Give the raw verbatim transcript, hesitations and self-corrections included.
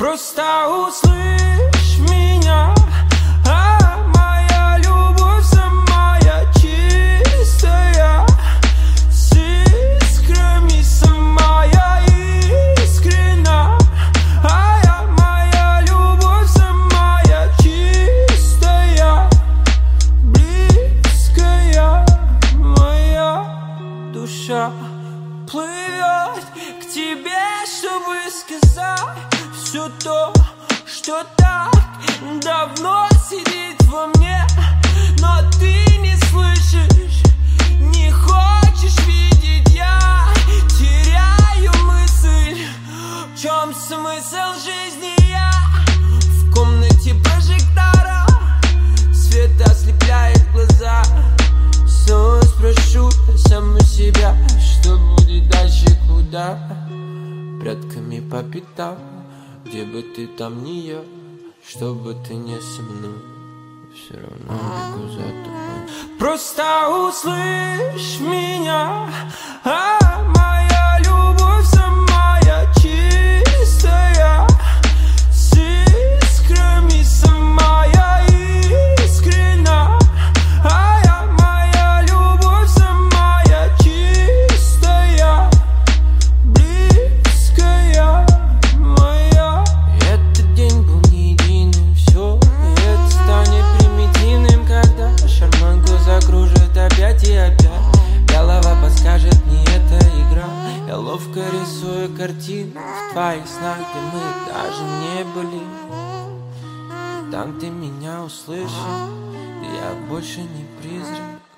Просто услышь меня, а моя любовь самая чистая, с искрами самая искренна. А я, моя любовь самая чистая, близкая, моя душа плывет к тебе, чтобы сказать все то, что так давно сидит во мне. Но ты не слышишь, не хочешь видеть. Я теряю мысль, в чем смысл жизни. Я в комнате прожектора, свет ослепляет глаза. Снова спрошу саму себя, что будет дальше, куда? Прядками по пятам, где бы ты там ни я, что бы ты не со мной, все равно бегу за тобой. Просто услышь меня, а моя любовь самая чистая, с искрами самая искренна. А я, моя любовь самая чистая, близкая, моя. Этот день был не единым, все это станет примитивным, когда шарманку закружит опять и опять. Голова подскажет, не эта игра. Я ловко рисую картины в твоих снах, где мы даже не были. Там ты меня услышишь, я больше не призрак.